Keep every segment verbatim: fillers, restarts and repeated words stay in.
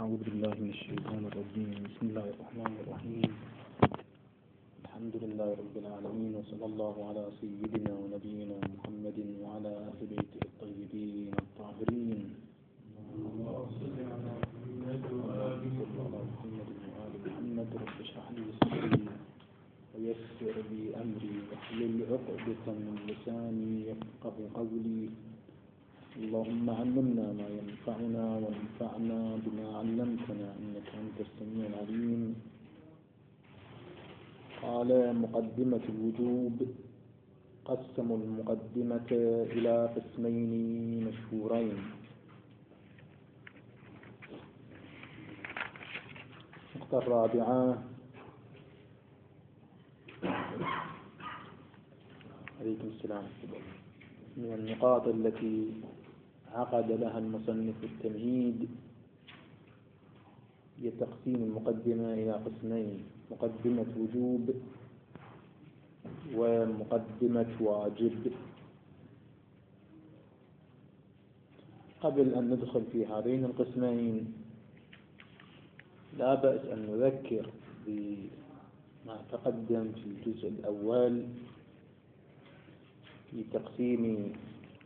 أعوذ بالله من الشيطان الرجيم. بسم الله الرحمن الرحيم. الحمد لله رب العالمين، وصلى الله على سيدنا ونبينا محمد وعلى أهل بيته الطيبين الطاهرين. اللهم صل على محمد وآل محمد. رب اشرح لي صدري ويسر لي أمري واحلل عقدة من لساني يفقه قولي. اللهم علمنا ما ينفعنا وانفعنا بما علمتنا إنك أنت السميع العليم. قال مقدمة الوجوب. قسموا المقدمة إلى قسمين مشهورين. النقطة الرابعة عليكم السلام. من النقاط التي عقد لها المصنف التمهيد هي تقسيم المقدمة إلى قسمين: مقدمة وجوب ومقدمة واجب. قبل أن ندخل في هذين القسمين لا بأس أن نذكر بما تقدم في الجزء الأول في تقسيم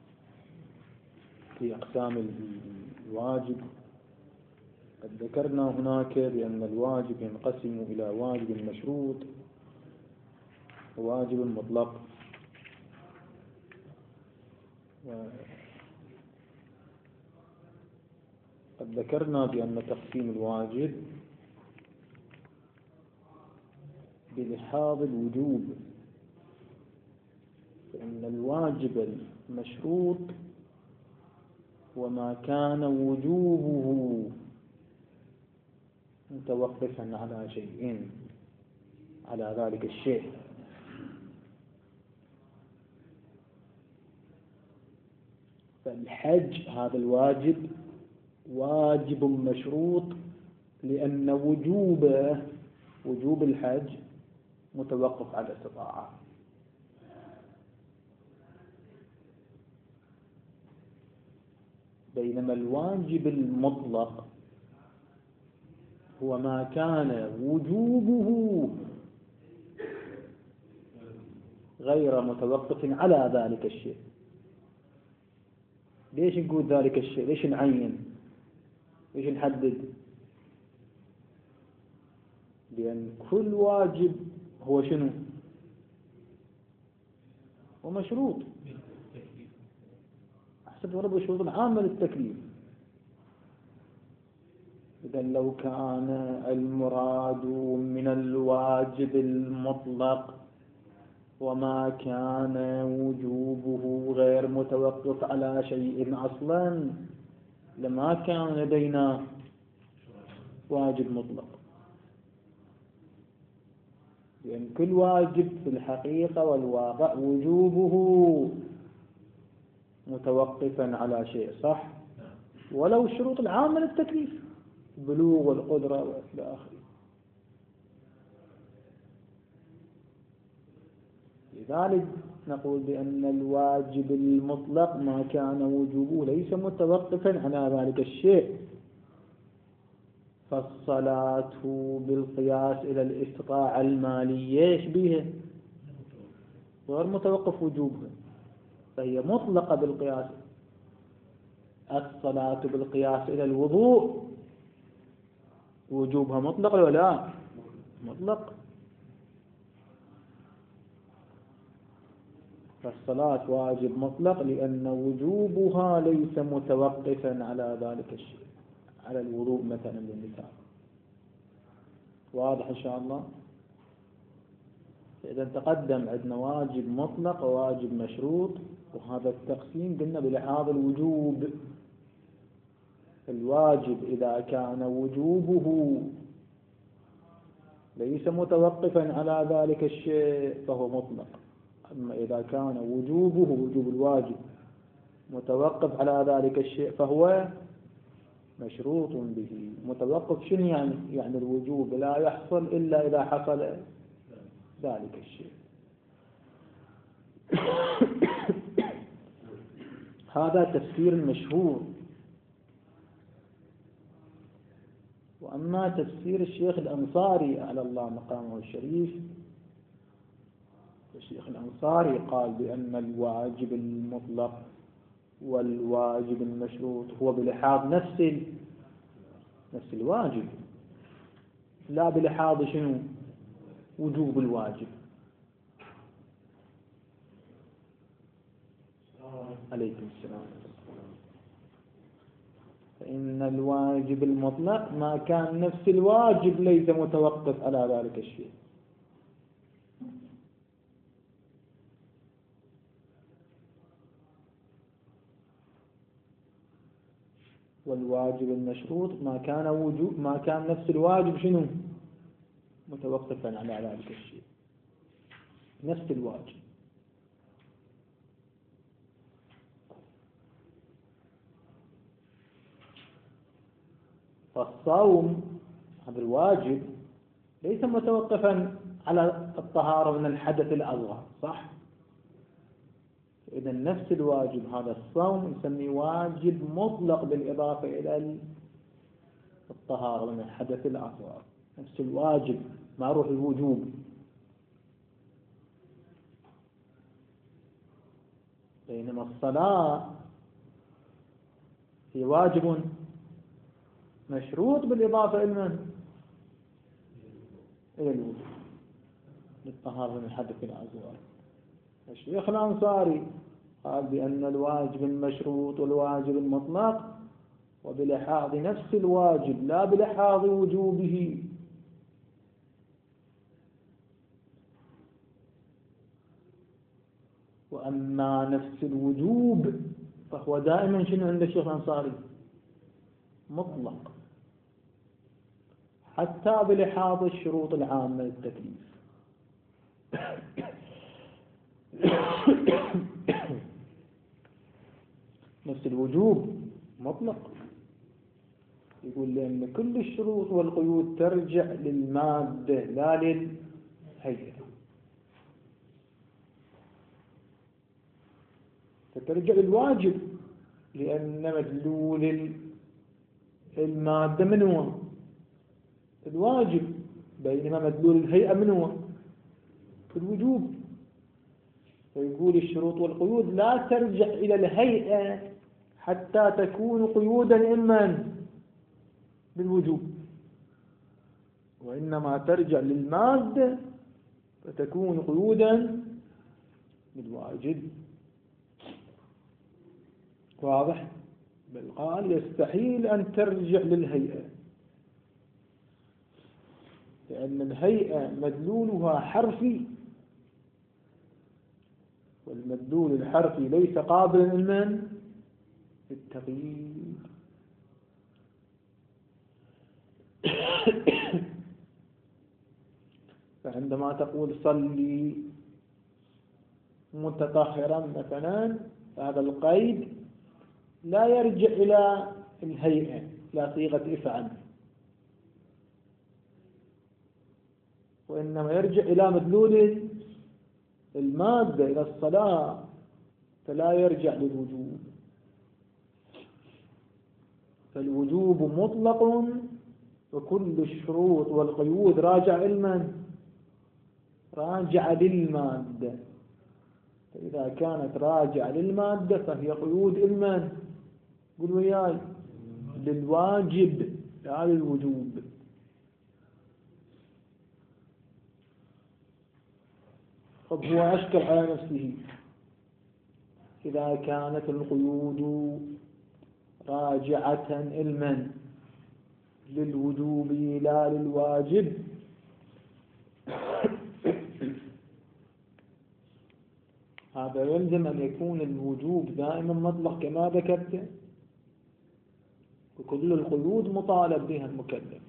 في أقسام الواجب. قد ذكرنا هناك بأن الواجب ينقسم إلى واجب مشروط وواجب مطلق. قد ذكرنا بأن تقسيم الواجب بلحاظ الوجوب، فإن الواجب المشروط وما كان وجوبه متوقفا على شيء على ذلك الشيء. فالحج هذا الواجب واجب مشروط لأن وجوبه وجوب الحج متوقف على الاستطاعة. بينما الواجب المطلق هو ما كان وجوبه غير متوقف على ذلك الشيء. ليش نقول ذلك الشيء؟ ليش نعين؟ ليش نحدد؟ لأن كل واجب هو شنو؟ هو مشروط حسب ضرب الشروط العامة للتكليف. إذا لو كان المراد من الواجب المطلق وما كان وجوبه غير متوقف على شيء أصلا لما كان لدينا واجب مطلق، لأن كل واجب في الحقيقة والواقع وجوبه متوقفا على شيء، صح؟ ولو الشروط العامة للتكليف، البلوغ والقدرة وإلى آخره. لذلك نقول بأن الواجب المطلق ما كان وجوبه ليس متوقفا على ذلك الشيء. فالصلاة بالقياس إلى الاستطاعة المالية يشبهه غير متوقف وجوبها، فهي مطلقة بالقياس. الصلاة بالقياس إلى الوضوء وجوبها مطلق ولا لا؟ مطلق. فالصلاة واجب مطلق لأن وجوبها ليس متوقفا على ذلك الشيء، على الوضوء مثلا للنساء. واضح إن شاء الله؟ إذا تقدم عندنا واجب مطلق وواجب مشروط، وهذا التقسيم قلنا بلحاظ الوجوب. الواجب إذا كان وجوبه ليس متوقفا على ذلك الشيء فهو مطلق. أما إذا كان وجوبه وجوب الواجب متوقف على ذلك الشيء فهو مشروط به. متوقف شنو يعني؟ يعني الوجوب لا يحصل إلا إذا حصل ذلك الشيء. هذا تفسير مشهور وأما تفسير الشيخ الأنصاري على الله مقامه الشريف، الشيخ الأنصاري قال بأن الواجب المطلق والواجب المشروط هو بلحاظ نفس نفس الواجب، لا بلحاظ شنو؟ وجوب الواجب. عليكم السلام. فإن الواجب المطلق ما كان نفس الواجب ليس متوقف على ذلك الشيء. والواجب المشروط ما كان وجوب ما كان نفس الواجب شنو؟ متوقفا على ذلك الشيء، نفس الواجب. فالصوم هذا الواجب ليس متوقفا على الطهارة من الحدث الأصغر، صح؟ إذا نفس الواجب هذا الصوم نسميه واجب مطلق بالإضافة إلى الطهارة من الحدث الأصغر، نفس الواجب ما روح الوجوب. بينما الصلاة هي واجب مشروط بالإضافة إلى إلى الوجوب للطهارة من الحدث الأصغر. الشيخ الأنصاري قال بأن الواجب المشروط والواجب المطلق وبلحاظ نفس الواجب لا بلحاظ وجوبه. وأما نفس الوجوب فهو دائما شنو عند الشيخ الأنصاري؟ مطلق، حتى بلحاظ الشروط العامة للتكليف. نفس الوجوب مطلق، يقول لأن كل الشروط والقيود ترجع للمادة لا للهيئة، فترجع للواجب لأن مدلول المادة من هو؟ الواجب، بينما مدلول الهيئة من هو؟ الوجوب. فيقول الشروط والقيود لا ترجع إلى الهيئة حتى تكون قيودا إما بالوجوب، وإنما ترجع للمادة فتكون قيودا بالواجب. واضح؟ بل قال يستحيل أن ترجع للهيئة، لأن الهيئة مدلولها حرفي، والمدلول الحرفي ليس قابلا لمن؟ للتغيير. فعندما تقول صلي متطهرا مثلا، هذا القيد لا يرجع إلى الهيئة لا صيغة افعل، وإنما يرجع إلى مدلول المادة إلى الصلاة، فلا يرجع للوجوب. فالوجوب مطلق وكل الشروط والقيود راجع لمن؟ راجع للمادة. فإذا كانت راجع للمادة فهي قيود لمن؟ قل وياي، للواجب لا للوجوب. طب هو أشكل على نفسه، إذا كانت القيود راجعة لمن؟ للوجوب لا للواجب، هذا يلزم أن يكون الوجوب دائما مطلق كما ذكرت، وكل القيود مطالب بها المكلف.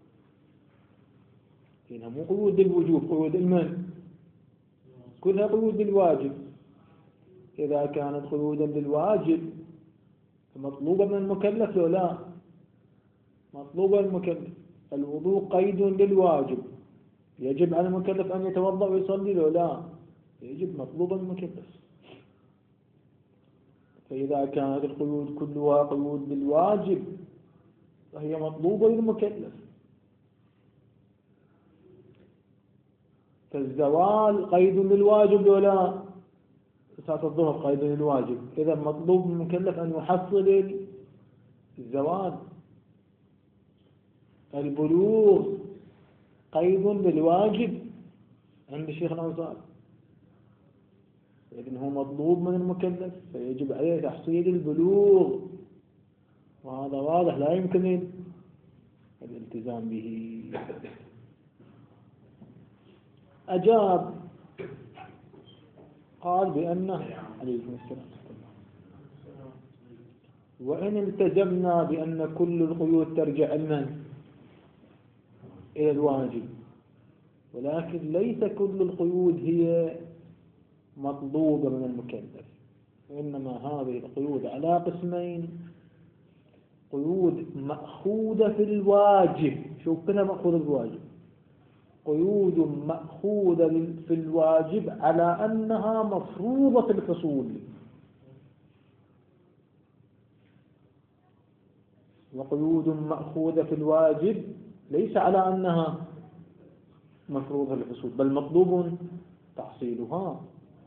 هنا مو قيود للوجوب، قيود لمن؟ كلها قيود للواجب. إذا كانت قيودا للواجب فمطلوبة من المكلف لو لا؟ مطلوبة المكلف. الوضوء قيد للواجب، يجب على المكلف أن يتوضأ ويصلي لو لا؟ يجب، مطلوبة المكلف. فإذا كانت القيود كلها قيود للواجب فهي مطلوبة للمكلف. فالزوال قيد للواجب ولا صلاة الظهر قيد للواجب، إذا مطلوب من المكلف أن يحصل الزوال. البلوغ قيد للواجب عند الشيخ الأنصاري، إذن هو مطلوب من المكلف فيجب عليه تحصيل البلوغ، وهذا واضح لا يمكن الالتزام به. أجاب قال بأنه عليكم السلام وإن التزمنا بأن كل القيود ترجع لمن؟ إلى الواجب، ولكن ليس كل القيود هي مطلوبة من المكلف، وإنما هذه القيود على قسمين: قيود مأخوذة في الواجب. شوف كنا مأخوذة في الواجب، قيود مأخوذة في الواجب على أنها مفروضة الحصول، وقيود مأخوذة في الواجب ليس على أنها مفروضة الحصول بل مطلوب تحصيلها،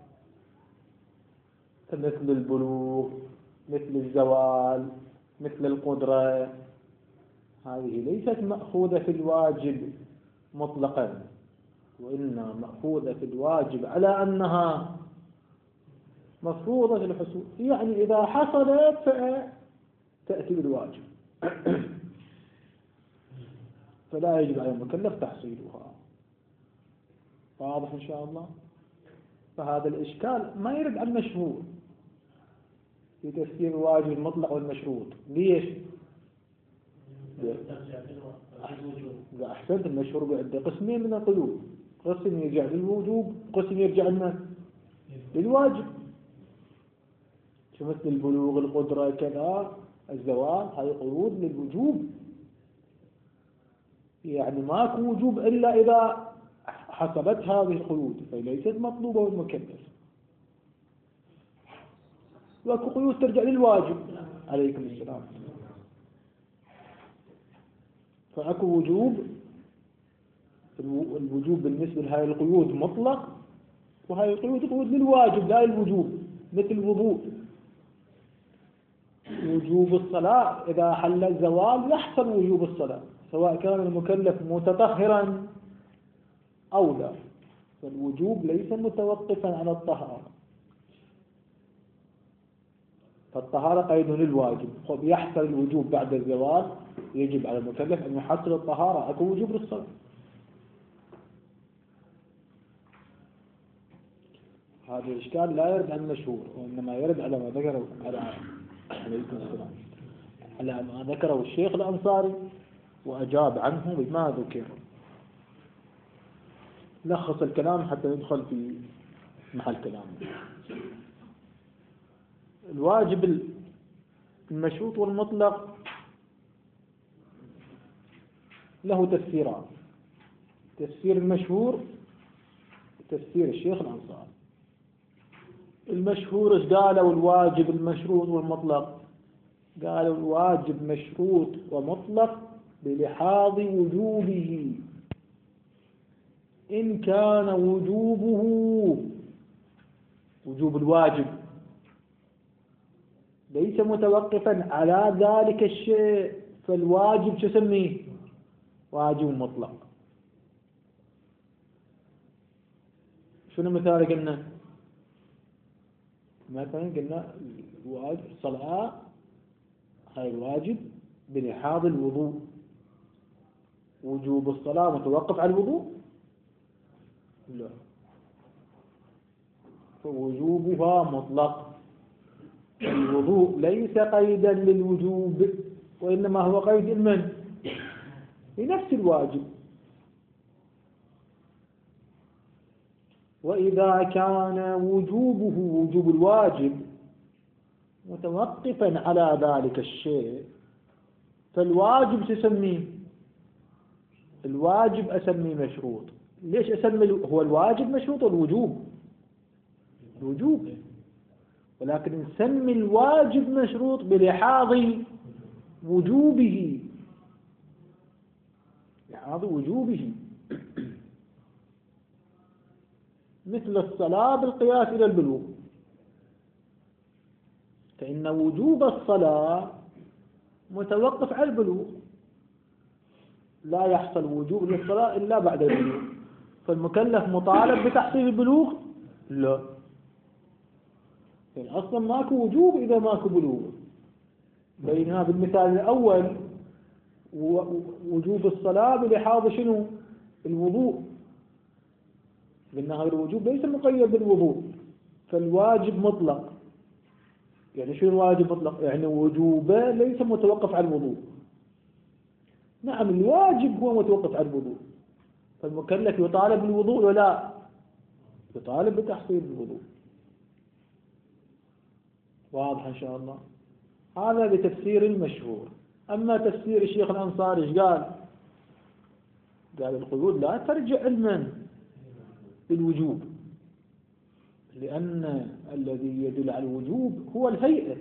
مثل البلوغ، مثل الزوال، مثل القدرة. هذه ليست مأخوذة في الواجب مطلقا، وإنما مأخوذة في الواجب على أنها مفروضة الحصول، يعني إذا حصلت فتأتي بالواجب فلا يجب على المكلف تحصيلها. واضح إن شاء الله؟ فهذا الإشكال ما يرد عن المشهور في تفسير الواجب المطلق والمشروط. ليش؟ إذا أحسنت، المشهور بعد قسمين من القيود، قسم يرجع للوجوب، قسم يرجع لمن؟ للواجب. شو مثل البلوغ، القدرة، كذا، الزوال، هذه قيود للوجوب، يعني ماكو وجوب إلا إذا حسبت هذه القيود، فليست مطلوبة بالمكلف. واكو قيود ترجع للواجب. عليكم السلام. فاكو وجوب، الوجوب بالنسبة لهذه القيود مطلق، وهذه القيود قيود للواجب لا للوجوب، مثل الوضوء. وجوب الصلاة إذا حل الزوال يحصل وجوب الصلاة سواء كان المكلف متطهرا أو لا، فالوجوب ليس متوقفا على الطهارة، فالطهارة قيد للواجب، يحصل الوجوب بعد الزوال يجب على المكلف أن يحصل الطهارة، أكو وجوب للصلاة. هذا الإشكال لا يرد عن المشهور، وإنما يرد على ما ذكره على عليكم السلام على ما ذكره الشيخ الأنصاري وأجاب عنه بما ذكر. لخص الكلام حتى ندخل في محل كلامه. الواجب المشروط والمطلق له تفسيران: تفسير المشهور وتفسير الشيخ الأنصاري. المشهور ايش قالوا؟ الواجب المشروط والمطلق، قالوا الواجب مشروط ومطلق بلحاظ وجوبه، إن كان وجوبه وجوب الواجب ليس متوقفا على ذلك الشيء، فالواجب شو سميه؟ واجب مطلق. شنو مثال قلنا؟ مثلا قلنا الواجب الصلاة هاي الواجب بلحاظ الوضوء، وجوب الصلاة متوقف على الوضوء؟ لا، فوجوبها مطلق. الوضوء ليس قيدا للوجوب، وإنما هو قيد لمن؟ لنفس الواجب. وإذا كان وجوبه وجوب الواجب متوقفا على ذلك الشيء، فالواجب تسميه؟ الواجب أسميه مشروط. ليش أسمي هو الواجب مشروط؟ الوجوب الوجوب، ولكن نسمي الواجب مشروط بلحاظ وجوبه، لحاظ وجوبه. مثل الصلاة بالقياس إلى البلوغ، فإن وجوب الصلاة متوقف على البلوغ، لا يحصل وجوب للصلاة إلا بعد البلوغ. فالمكلف مطالب بتحصيل البلوغ؟ لا، يعني أصلا ماكو وجوب إذا ماكو بلوغ. بينما بالمثال الأول وجوب الصلاة بلحاظ شنو؟ الوضوء، لأن هذا الوجوب ليس مقيد بالوضوء، فالواجب مطلق. يعني شو الواجب مطلق؟ يعني وجوبه ليس متوقف على الوضوء. نعم الواجب هو متوقف على الوضوء، فالمكلف يطالب بالوضوء ولا يطالب بتحصيل الوضوء. واضح إن شاء الله؟ هذا بتفسير المشهور. أما تفسير الشيخ الأنصاري إيش قال؟ قال القيود لا ترجع علما بالوجوب، لأن الذي يدل على الوجوب هو الهيئة،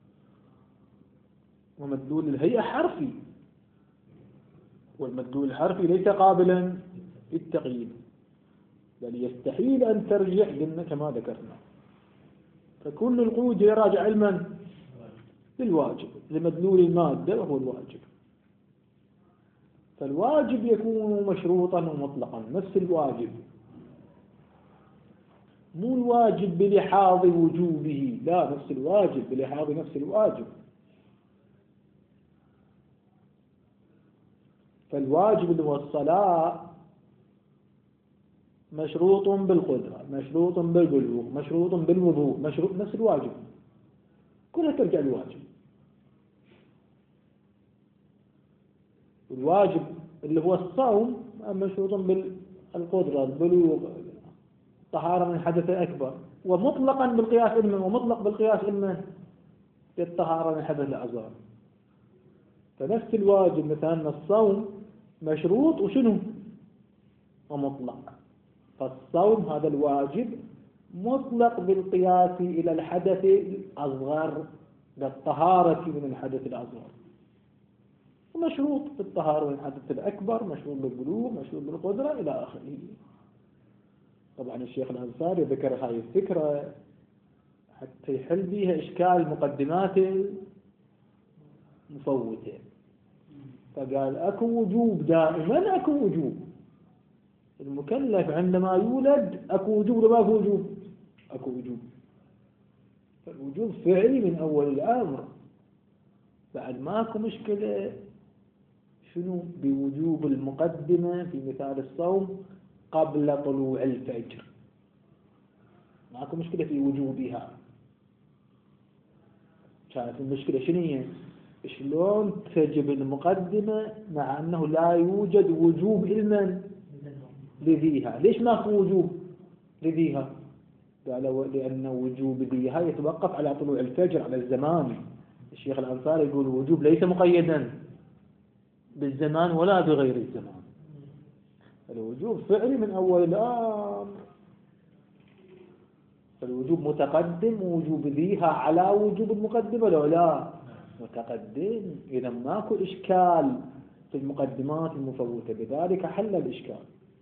ومدلول الهيئة حرفي، والمدلول الحرفي ليس قابلا للتقييد، بل يستحيل أن ترجع لنا كما ذكرنا. فكل القيود يراجع علما بالواجب لمدلول المادة وهو الواجب. فالواجب يكون مشروطا ومطلقا، نفس الواجب، مو الواجب بلحاظ وجوبه، لا، نفس الواجب بلحاظ نفس الواجب. فالواجب اللي هو الصلاة مشروط بالقدرة، مشروط بالبلوغ، مشروط بالوضوء، مشروط، نفس الواجب كلها ترجع للواجب. الواجب اللي هو الصوم مشروط بالقدرة، البلوغ، طهارة من الحدث الأكبر، ومطلقا بالقياس علما، ومطلق بالقياس علما بالطهارة من الحدث الأصغر. فنفس الواجب مثلا الصوم مشروط وشنو؟ ومطلق. فالصوم هذا الواجب مطلق بالقياس إلى الحدث الأصغر بالطهارة من الحدث الأصغر، ومشروط بالطهارة من الحدث الأكبر، مشروط بالبلوغ، مشروط بالقدرة إلى آخره. طبعا الشيخ الأنصاري ذكر هذه الفكرة حتى يحل بها إشكال مقدمات المفوتة، فقال أكو وجوب دائما، أكو وجوب. المكلف عندما يولد أكو وجوب ولا أكو وجوب؟ أكو وجوب. فالوجوب فعلي من أول الأمر. بعد ماكو مشكلة شنو بوجوب المقدمة في مثال الصوم قبل طلوع الفجر، ماكو مشكلة في وجوبها. كانت المشكلة شنو هي؟ شلون تجب المقدمة مع أنه لا يوجد وجوب إلما لذيها؟ ليش ماكو وجوب لذيها؟ قالوا لأن وجوب ذيها يتوقف على طلوع الفجر، على الزمان. الشيخ الأنصاري يقول الوجوب ليس مقيدا بالزمان ولا بغير الزمان، الوجوب فعلي من أول الأمر. فالوجوب متقدم، ووجوب ذيها على وجوب المقدمة لو لا متقدم. إذا ماكو إشكال في المقدمات المفوتة، بذلك حل الإشكال.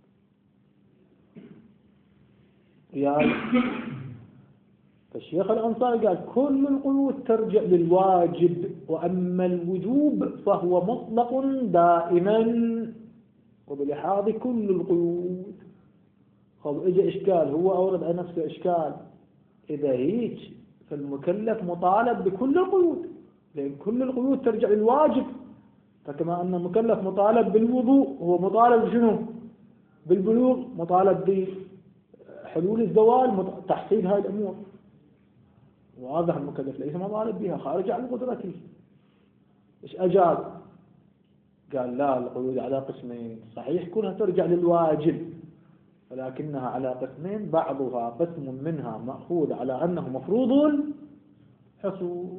يعني فالشيخ الأنصاري قال كل القيود ترجع للواجب، وأما الوجوب فهو مطلق دائما وبلحاظ كل القيود. خب اجى إشكال، هو أورد على نفسه إشكال. إذا هيك فالمكلف مطالب بكل القيود، لأن كل القيود ترجع للواجب. فكما أن المكلف مطالب بالوضوء، هو مطالب بشنو؟ بالبلوغ، مطالب بحلول الزوال، تحصيل هاي الأمور. واضح المكلف ليس مطالب بها، خارج عن قدرته. إيش أجاب؟ قال لا، القيود على قسمين، صحيح كلها ترجع للواجب، ولكنها على قسمين، بعضها قسم منها مأخوذ على أنه مفروض حصول.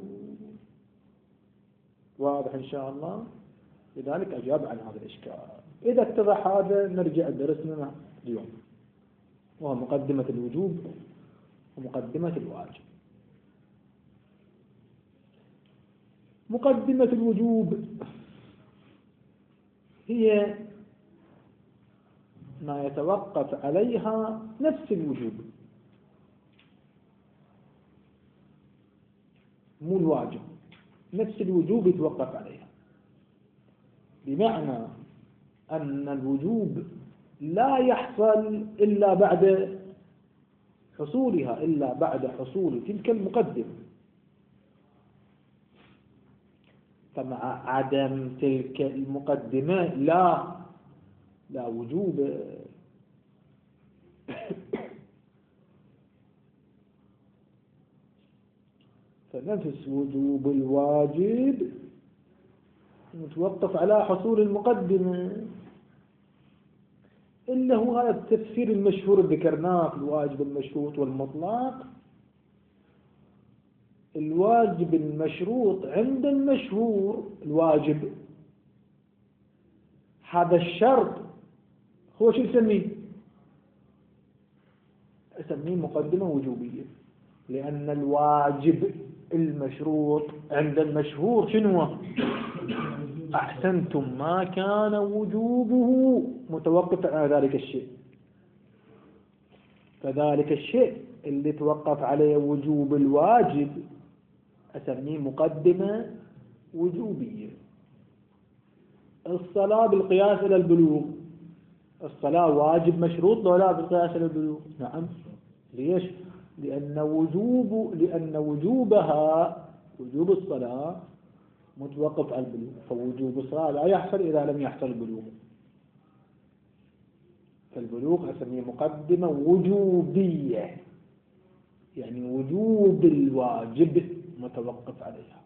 واضح إن شاء الله؟ لذلك أجاب عن هذا الإشكال. إذا اتضح هذا نرجع درسنا اليوم، وهو مقدمة الوجوب ومقدمة الواجب. مقدمة الوجوب هي ما يتوقف عليها نفس الوجوب، مو الواجب، نفس الوجوب يتوقف عليها، بمعنى أن الوجوب لا يحصل إلا بعد حصولها، إلا بعد حصول تلك المقدمة. فمع عدم تلك المقدمة لا لا وجوب. فنفس وجوب الواجب متوقف على حصول المقدمة، إلا هو هذا التفسير المشهور اللي ذكرناه في الواجب المشروط والمطلق. الواجب المشروط عند المشهور الواجب، هذا الشرط هو شو يسميه؟ يسميه مقدمة وجوبية، لأن الواجب المشروط عند المشهور شنو؟ أحسنتم، ما كان وجوبه متوقفا على ذلك الشيء. فذلك الشيء اللي توقف عليه وجوب الواجب أسميه مقدمة وجوبية. الصلاة بالقياس إلى البلوغ، الصلاة واجب مشروط لو لا بالقياس إلى البلوغ؟ نعم. ليش؟ لأن وجوب لأن وجوبها وجوب الصلاة متوقف على البلوغ، فوجوب الصلاة لا يحصل إذا لم يحصل البلوغ. فالبلوغ أسميه مقدمة وجوبية، يعني وجوب الواجب متوقف عليها.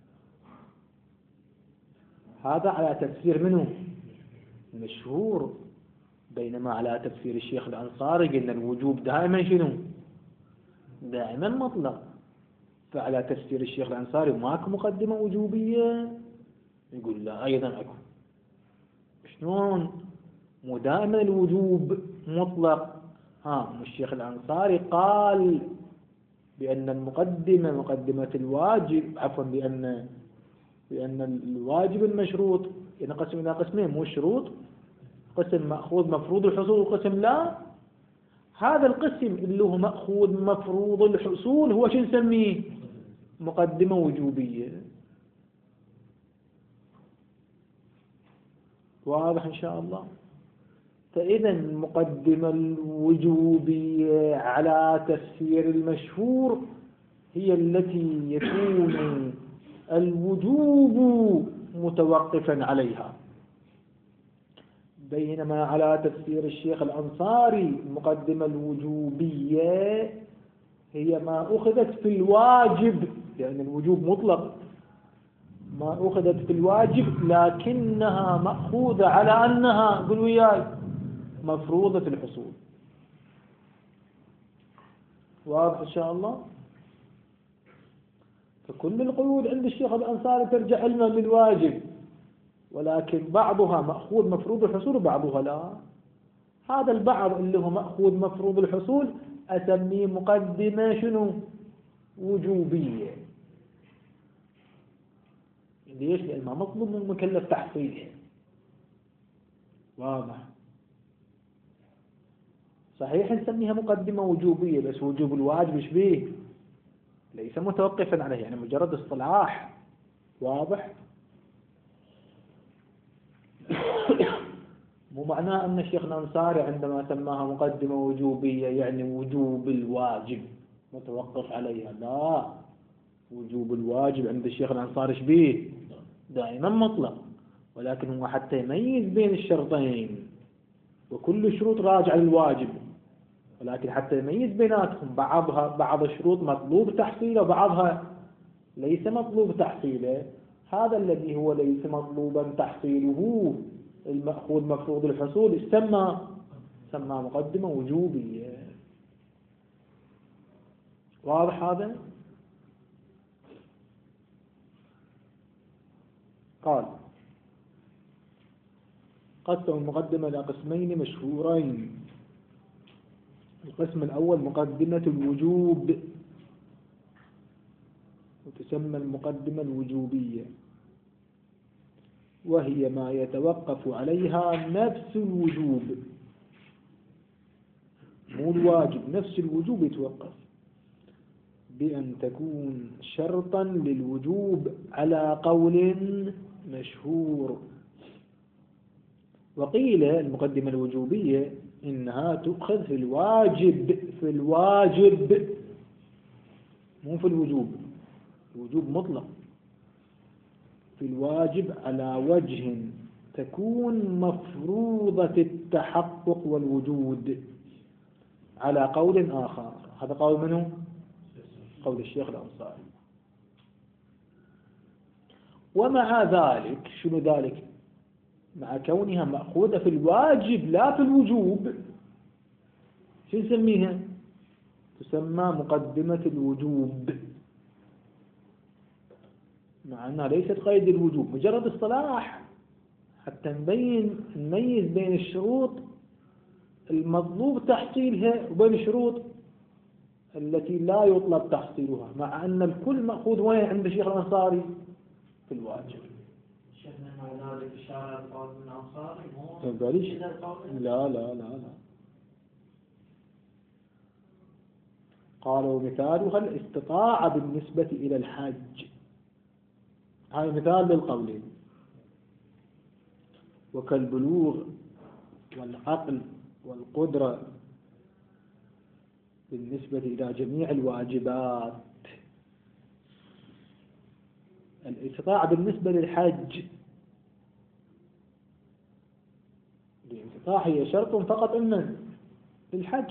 هذا على تفسير منه مشهور، بينما على تفسير الشيخ الأنصاري قلنا الوجوب دائما شنو؟ دائما مطلق. فعلى تفسير الشيخ الأنصاري ماكو مقدمة وجوبية؟ يقول لا، أيضا أكو. شلون؟ مو دائما الوجوب مطلق. ها الشيخ الأنصاري قال بأن المقدمة مقدمة الواجب، عفوا بأن بأن الواجب المشروط ينقسم إلى قسمين، مو الشروط، قسم مأخوذ مفروض الحصول وقسم لا. هذا القسم اللي هو مأخوذ مفروض الحصول هو شو نسميه؟ مقدمة وجوبية. واضح إن شاء الله؟ فإذا المقدمة الوجوبية على تفسير المشهور هي التي يكون الوجوب متوقفا عليها، بينما على تفسير الشيخ الأنصاري المقدمة الوجوبية هي ما أخذت في الواجب، لأن الوجوب مطلق، ما أخذت في الواجب لكنها مأخوذة على أنها، قل وياي، مفروضة الحصول. واضح إن شاء الله؟ فكل القيود عند الشيخ الأنصاري ترجع علما للواجب، ولكن بعضها مأخوذ مفروض الحصول وبعضها لا. هذا البعض اللي هو مأخوذ مفروض الحصول أسميه مقدمة شنو؟ وجوبية. ليش؟ لأن ما مطلوب من المكلف تحصيله. واضح؟ صحيح نسميها مقدمة وجوبية، بس وجوب الواجب ايش بيه؟ ليس متوقفا عليه، يعني مجرد اصطلاح. واضح؟ مو معناه أن الشيخ الأنصاري عندما سماها مقدمة وجوبية يعني وجوب الواجب متوقف عليها، لا. وجوب الواجب عند الشيخ الأنصاري ايش بيه؟ دائما مطلق، ولكن هو حتى يميز بين الشرطين، وكل الشروط راجعة للواجب، ولكن حتى يميز بيناتهم، بعضها بعض الشروط مطلوب تحصيله وبعضها ليس مطلوب تحصيله. هذا الذي هو ليس مطلوبا تحصيله المأخوذ مفروض الحصول يسمى سمى مقدمة وجوبية. واضح هذا؟ قال قسم المقدمة إلى قسمين مشهورين. القسم الأول مقدمة الوجوب، وتسمى المقدمة الوجوبية، وهي ما يتوقف عليها نفس الوجوب مو الواجب نفس الوجوب يتوقف، بأن تكون شرطا للوجوب على قول مشهور. وقيل المقدمة الوجوبية إنها تؤخذ في الواجب، في الواجب مو في الوجوب، الوجوب مطلق، في الواجب على وجه تكون مفروضة التحقق والوجود على قول آخر. هذا قول منه؟ قول الشيخ الأنصاري. ومع ذلك شنو ذلك؟ مع كونها مأخوذة في الواجب لا في الوجوب، شو نسميها؟ تسمى مقدمة الوجوب، مع أنها ليست قيد الوجوب، مجرد اصطلاح حتى نبين نميز بين الشروط المطلوب تحصيلها وبين الشروط التي لا يطلب تحصيلها، مع أن الكل مأخوذ وين عند الشيخ الأنصاري؟ في الواجب. شيخنا مع ذلك إشارة القول من الأنصاري مو لا لا لا لا قالوا مثالها الاستطاعة بالنسبة إلى الحج، هاي مثال للقولين. وكالبلوغ والعقل والقدرة بالنسبة إلى جميع الواجبات. الاستطاعة بالنسبة للحج، الاستطاعة هي شرط فقط إنه للحج،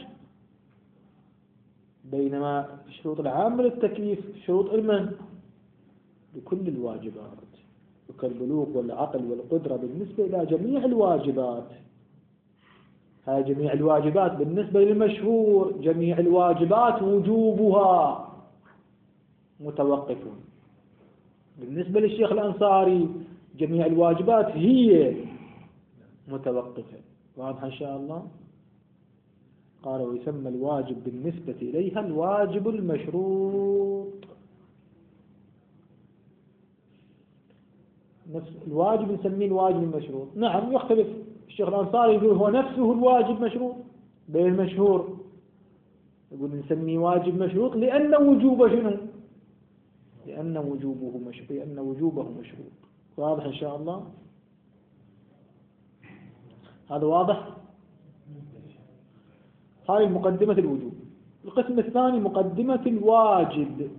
بينما الشروط العامة للتكليف شروط إلمن لكل الواجبات. وكالبلوغ والعقل والقدرة بالنسبة إلى جميع الواجبات، هاي جميع الواجبات بالنسبة للمشهور جميع الواجبات وجوبها متوقف، بالنسبة للشيخ الأنصاري جميع الواجبات هي متوقفة. واضح إن شاء الله؟ قال ويسمى الواجب بالنسبة إليها الواجب المشروط. نفس الواجب نسميه الواجب المشروط. نعم يختلف، الشيخ الأنصاري يقول هو نفسه الواجب مشروط، بين المشهور يقول نسميه واجب مشروط لأن وجوبه شنو؟ لأن وجوبه مشروط، لأن وجوبه مشروط. واضح إن شاء الله؟ هذا واضح؟ هاي مقدمة الوجوب. القسم الثاني مقدمة الواجب.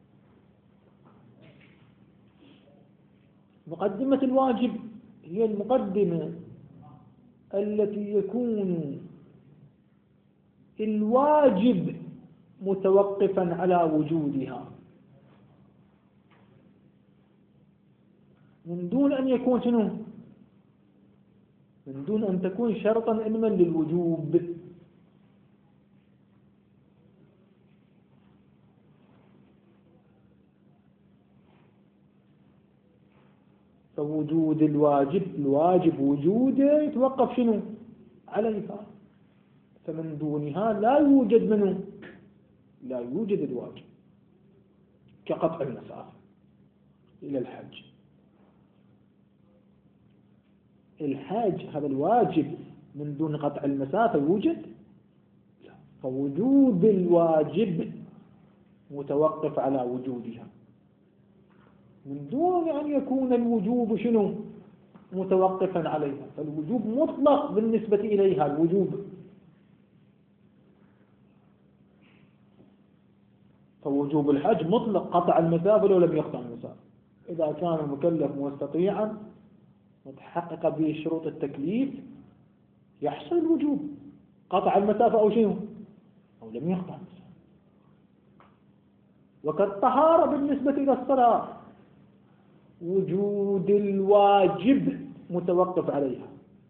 مقدمة الواجب هي المقدمة التي يكون الواجب متوقفا على وجودها، من دون أن يكون شنو؟ من دون أن تكون شرطا علما للوجوب. فوجود الواجب، الواجب وجوده يتوقف شنو؟ عليها، فمن دونها لا يوجد منه، لا يوجد الواجب، كقطع المسافة إلى الحج. الحج هذا الواجب من دون قطع المسافة يوجد؟ لا. فوجود الواجب متوقف على وجودها، من دون أن يكون الوجوب شنو؟ متوقفا عليها. فالوجوب مطلق بالنسبة إليها الوجوب. فوجوب الحج مطلق قطع المسافة لو لم يقطع المسافة، إذا كان المكلف مستطيعا متحقق به شروط التكليف يحصل الوجوب، قطع المسافة أو شنو؟ أو لم يقطع المسافة. وكالطهارة بالنسبة إلى الصلاة، وجود الواجب متوقف عليها.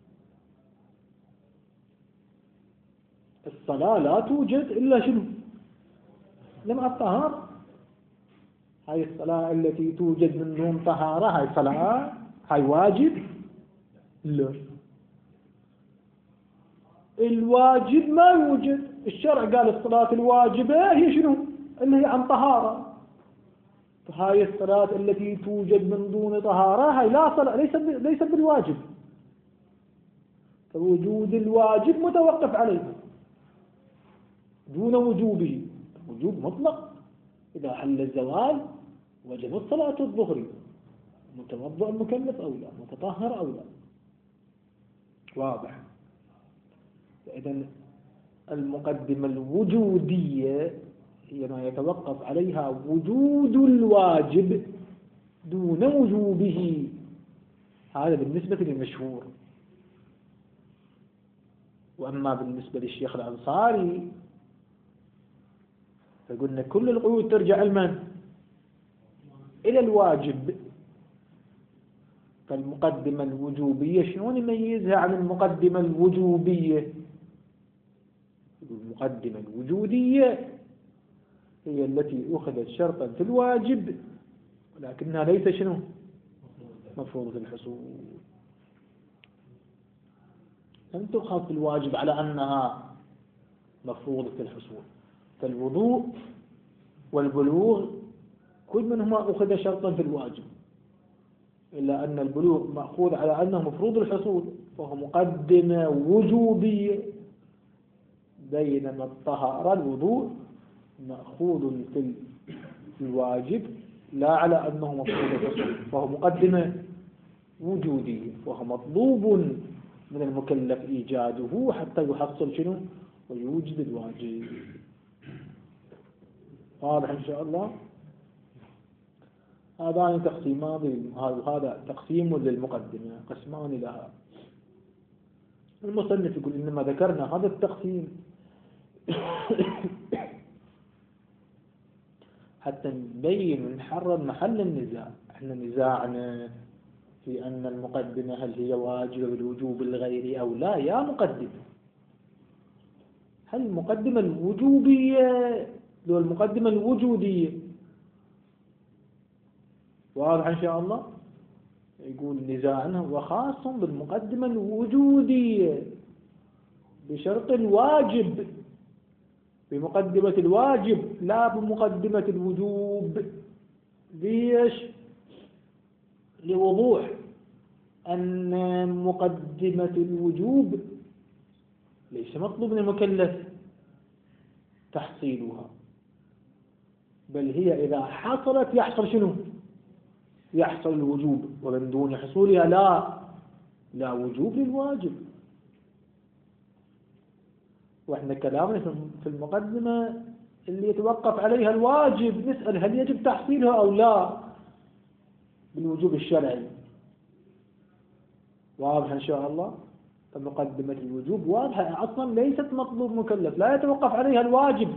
الصلاة لا توجد إلا شنو؟ لما الطهارة. هاي الصلاة التي توجد من دون طهارة هاي صلاة؟ هاي واجب؟ لا، الواجب ما يوجد. الشرع قال الصلاة الواجبة هي شنو؟ اللي هي عن طهارة. فهاي الصلاة التي توجد من دون طهارة هاي لا صلاة، ليس ليس بالواجب. فوجود الواجب متوقف عليه. دون وجوبه. وجوب مطلق، إذا حل الزوال وجبت صلاة الظهر، متوضأ المكلف أو لا، متطهر أو لا. واضح؟ إذن المقدمة الوجودية هي ما يتوقف عليها وجود الواجب دون وجوبه. هذا بالنسبة للمشهور. وأما بالنسبة للشيخ الأنصاري فقلنا كل القيود ترجع لمن؟ إلى الواجب. فالمقدمة الوجوبية شلون نميزها عن المقدمة الوجوبية؟ المقدمة الوجودية هي التي أخذت شرطا في الواجب ولكنها ليس شنو؟ مفروضة الحصول. لم تؤخذ في الواجب على أنها مفروضة الحصول. فالوضوء والبلوغ كل منهما أخذ شرطا في الواجب، إلا أن البلوغ مأخوذ على أنه مفروض الحصول وهو مقدمة وجوبية، بينما الطهارة الوضوء مأخوذ في الواجب لا على أنه مفروض الحصول، فهو مقدمة وجودية، وهو مطلوب من المكلف إيجاده حتى يحصل شنو؟ ويوجد الواجب. واضح إن شاء الله؟ هذان تقسيمان، هذا تقسيم للمقدمة، قسمان لها. المصنف يقول إنما ذكرنا هذا التقسيم حتى نبين ونحرر محل النزاع. احنا نزاعنا في أن المقدمة هل هي واجبة بالوجوب الغيري أو لا. يا مقدمة، هل المقدمة الوجوبية لو المقدمة الوجودية؟ واضح إن شاء الله؟ يقول نزاعنا هو خاص بالمقدمة الوجودية بشرط الواجب، بمقدمة الواجب لا بمقدمة الوجوب. ليش؟ لوضوح أن مقدمة الوجوب ليس مطلوب من المكلف تحصيلها، بل هي إذا حصلت يحصل شنو؟ يحصل الوجوب، ومن دون حصولها لا لا وجوب للواجب. وإحنا كلامنا في المقدمة اللي يتوقف عليها الواجب نسأل هل يجب تحصيلها أو لا بالوجوب الشرعي. واضح إن شاء الله؟ فمقدمة الوجوب واضحة، أصلا ليست مطلوب مكلف، لا يتوقف عليها الواجب،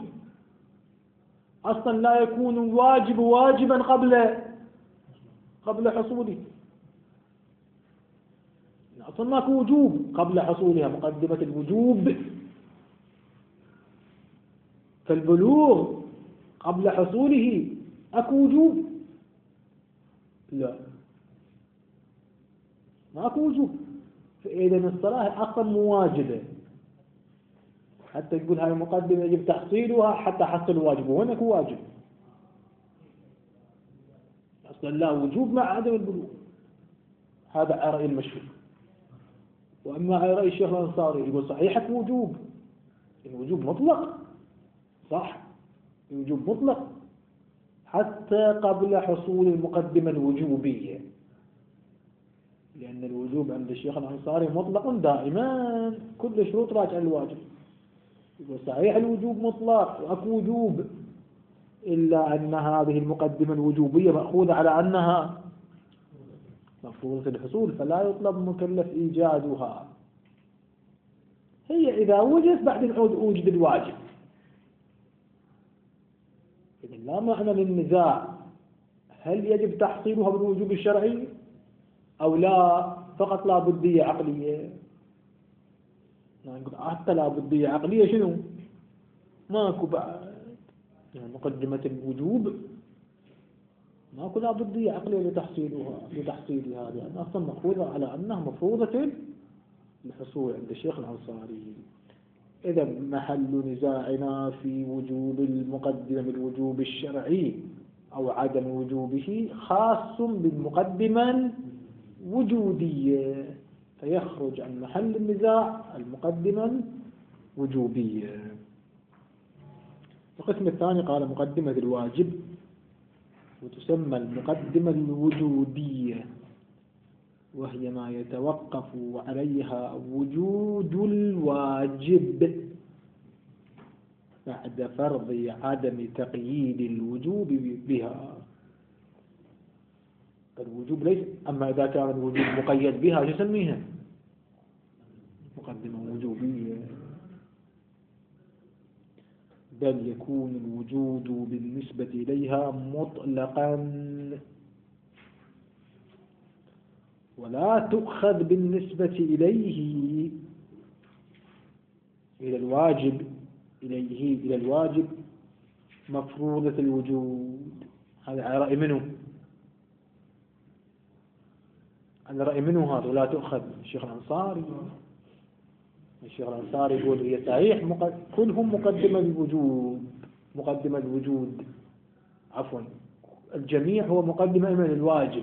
أصلا لا يكون الواجب واجبا قبل قبل حصوله، أصلا ماكو وجوب قبل حصولها. مقدمة الوجوب فالبلوغ قبل حصوله أكو وجوب؟ لا، ماكو وجوب. فإذا الصلاة أصلا مواجبة، حتى تقول هاي المقدمة يجب تحصيلها حتى حصل الواجب، وين أكو واجب؟ أصلا لا وجوب مع عدم البلوغ. هذا على رأي المشهور. وأما على رأي الشيخ الأنصاري يقول صحيح وجوب، الوجوب مطلق، صح، الوجوب مطلق حتى قبل حصول المقدمة الوجوبية، لأن الوجوب عند الشيخ الأنصاري مطلق دائما، كل شروط راجع الواجب. يقول صحيح الوجوب مطلق وأكو وجوب، إلا أن هذه المقدمة الوجوبية مأخوذة على أنها مفروضة الحصول، فلا يطلب مكلف إيجادها. هي إذا وجدت بعد العود أوجد الواجب. إذا لا معنى للنزاع هل يجب تحصيلها بالوجوب الشرعي أو لا، فقط لا بدية عقلية. نقول حتى لا بدية عقلية شنو؟ ماكو بعد يعني مقدمة الوجوب ماكو لا بدية عقلية لتحصيلها لتحصيلها، لأن أصلا مفروضة على أنها مفروضة الحصول عند الشيخ الأنصاري. إذا محل نزاعنا في وجوب المقدمة بالوجوب الشرعي أو عدم وجوبه خاص بالمقدمة الوجودية، فيخرج عن محل النزاع المقدمة الوجوبية. القسم الثاني قال مقدمة الواجب، وتسمى المقدمة الوجودية، وهي ما يتوقف عليها وجود الواجب بعد فرض عدم تقييد الوجوب بها. الوجوب ليس، أما إذا كان الوجوب مقيد بها شو يسميها؟ مقدمة وجوبية. بل يكون الوجود بالنسبة إليها مطلقا ولا تؤخذ بالنسبة إليه إلى الواجب إليه إلى الواجب مفروضة الوجود. هذا على رأي منه، على رأي منه هذا، ولا تؤخذ. الشيخ الأنصاري الشيخ الأنصاري يقول هي صحيح مقد... كلهم مقدمة الوجود مقدمة الوجود عفوا الجميع هو مقدمة من الواجب،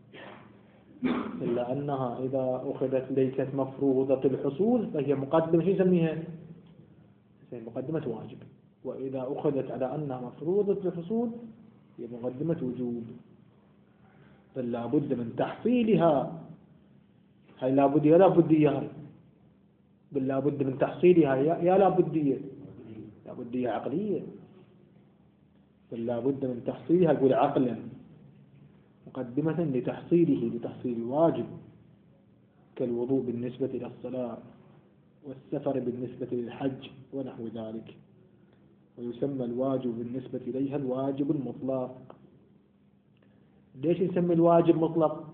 إلا أنها إذا أخذت ليست مفروضة الحصول فهي مقدمة شو يسميها؟ مقدمة واجب. وإذا أخذت على أنها مفروضة الحصول هي مقدمة وجوب. بل لا بد من تحصيلها. هاي لا بد يا لا بدية هاي بل لا بد من تحصيلها يا لا بدية لا بدية عقلية. بل لا بد من تحصيلها يقول عقلا مقدمة لتحصيله لتحصيل واجب، كالوضوء بالنسبة إلى الصلاة والسفر بالنسبة للحج ونحو ذلك. ويسمى الواجب بالنسبة إليها الواجب المطلق. ليش يسمى الواجب مطلق؟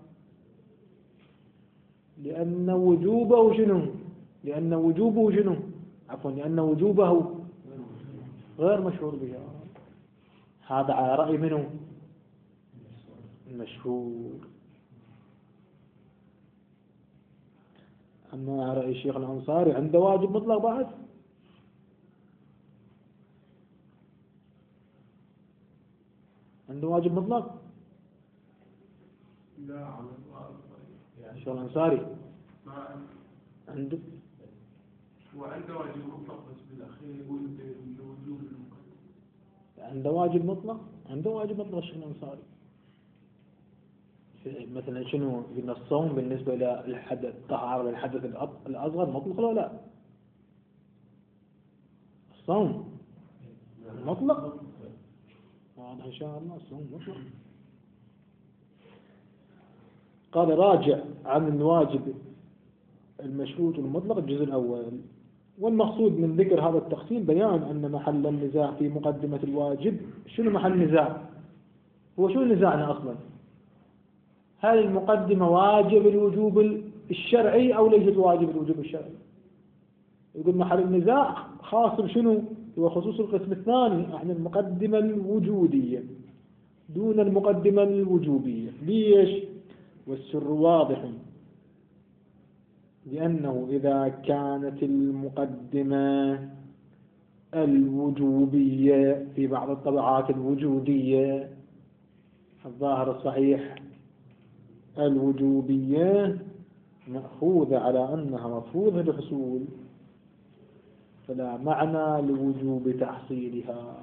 لأن وجوبه شنو؟ لأن وجوبه شنو؟ عفوا لأن وجوبه غير مشهور بها. هذا على رأي منه المشهور. أما على رأي الشيخ الأنصاري عنده واجب مطلق بعد. عنده واجب مطلق؟ لا الشيخ الأنصاري عنده وعنده واجب مطلق، بس بالأخير يقول بوجوب المقدم. عنده واجب مطلق عنده واجب مطلق الشيخ الأنصاري. مثلا شنو قلنا الصوم بالنسبة إلى الحدث الطهارة للحدث الأصغر مطلق ولا لا؟ الصوم مطلق واضح إن شاء الله. الصوم مطلق. قال راجع عن الواجب المشروط المطلق الجزء الأول. والمقصود من ذكر هذا التقسيم بيان أن محل النزاع في مقدمة الواجب. شنو محل النزاع؟ هو شو نزاعنا أصلا؟ هل المقدمة واجب الوجوب الشرعي أو ليست واجب الوجوب الشرعي؟ يقول محل النزاع خاص بشنو؟ هو خصوص القسم الثاني عن المقدمة الوجودية دون المقدمة الوجوبية. ليش؟ والسر واضح، لأنه إذا كانت المقدمة الوجوبية في بعض الطبعات الوجودية الظاهر الصحيح الوجوبية مأخوذة على أنها مفروضة الحصول، فلا معنى لوجوب تحصيلها.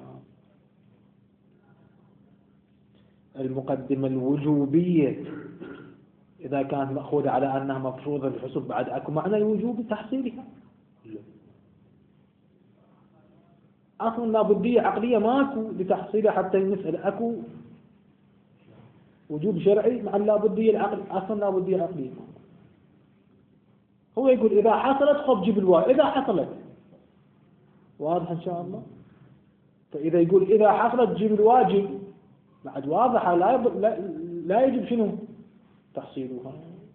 المقدمة الوجوبية إذا كانت مأخوذة على أنها مفروضة الحصول بعد أكو معنى لوجوب تحصيلها؟ أصلا لابدية عقلية ماكو لتحصيلها حتى نسأل أكو وجوب شرعي مع اللابدية العقل. أصلا لابدية عقلية ماكو. هو يقول إذا حصلت خب جيب الواجب إذا حصلت. واضح إن شاء الله. فإذا يقول إذا حصلت جيب الواجب بعد واضحة لا, يب... لا... لا يجب شنو تحصيلها.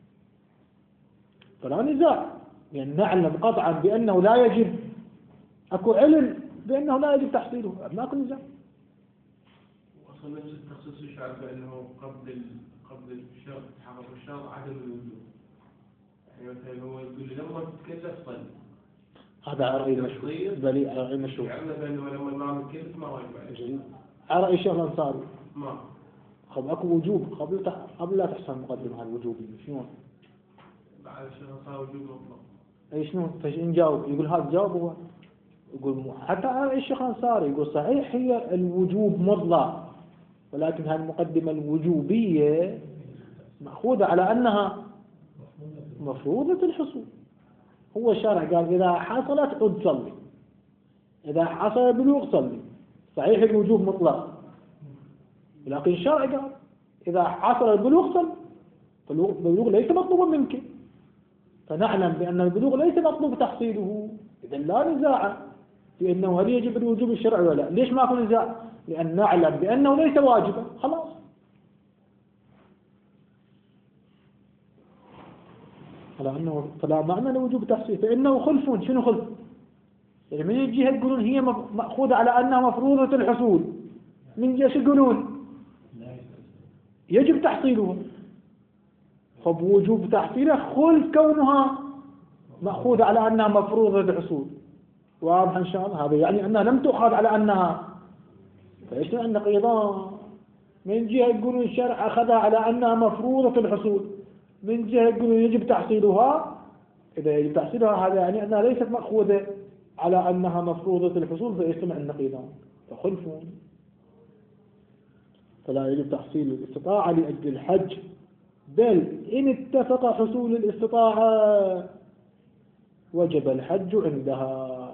فلا نزاع، يعني نعلم قطعا بأنه لا يجب، أكو علم بأنه لا يجب تحصيله، ما أكو نزاع. وأصلا نفس التخصيص يشعر بأنه قبل ال... قبل الشرط حقق الشرط عدم الوجود. يعني مثلا هو يقول لما تتكلف صلي. هذا رأي المشهور. بلي رأي المشهور. يعني بأنه لما ما تتكلف ما واجب عليه. على رأي الشيخ الأنصاري. ما. خب أكو وجوب قبل تح... قبل لا تحصل مقدمة الوجوبية شنو؟ بعد الشيخ الأنصاري وجوب مطلق. أي شنو؟ فإن جاوب يقول هذا جواب هو يقول حتى الشيخ الأنصاري يقول صحيح هي الوجوب مطلق، ولكن هذه المقدمة الوجوبية مأخوذة على أنها مفروضة الحصول. هو الشارع قال إذا حصلت عد صلي، إذا حصل البلوغ صلي. صحيح الوجوب مطلق، ولكن الشارع قال إذا حصل البلوغ صلي، فالبلوغ ليس مطلوبا منك، فنعلم بأن البلوغ ليس مطلوب تحصيله، إذا لا نزاع في أنه هل يجب الوجوب الشرعي ولا لا. ليش ما في نزاع؟ لأن نعلم بأنه ليس واجبا، خلاص. على أنه فلا معنى لوجوب تحصيل، فإنه خلف. شنو خلف؟ يعني من الجهة يقولون هي مأخوذة على أنها مفروضة الحصول، من جهة يقولون يجب تحصيلها، فبوجوب تحصيلها خلف كونها مأخوذة على أنها مفروضة الحصول. واضح إن شاء الله؟ هذا يعني أنها لم تؤخذ على أنها، فإيش النقيضان؟ من جهة يقولون الشرع أخذها على أنها مفروضة الحصول، من جهة يقولون يجب تحصيلها. إذا يجب تحصيلها هذا يعني أنها ليست مأخوذة على أنها مفروضة الحصول، فيجتمع النقيضان فخلفون. فلا يجب تحصيل الاستطاعة لأجل الحج، بل إن اتفق حصول الاستطاعة وجب الحج عندها،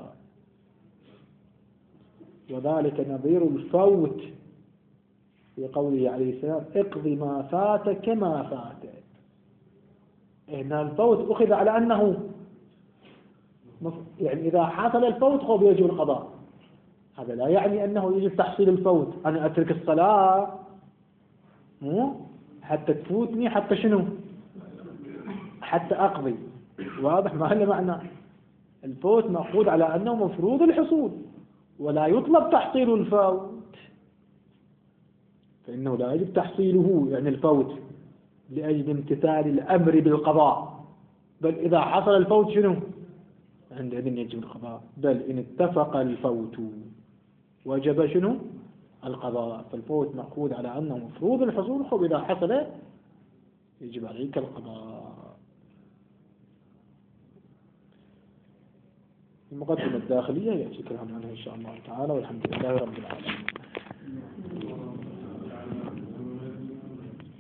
وذلك نظير الفوت في قوله عليه السلام اقض ما فات كما فات. إن الفوت أخذ على أنه يعني إذا حصل الفوت هو يجب القضاء، هذا لا يعني أنه يجب تحصيل الفوت. أنا أترك الصلاة مو حتى تفوتني، حتى شنو؟ حتى أقضي. واضح؟ ما هذا معنى الفوت مأخوذ على أنه مفروض الحصول، ولا يطلب تحصيل الفوت، فإنه لا يجب تحصيله يعني الفوت لأجل امتثال الأمر بالقضاء، بل إذا حصل الفوت شنو؟ عندئذ يجب القضاء. بل إن اتفق الفوت وجب شنو؟ القضاء. فالفوت مأخوذ على أنه مفروض الحصول، وإذا حصل يجب عليك القضاء. المقدمة الداخلية يأتي كلام عنها إن شاء الله تعالى، والحمد لله رب العالمين.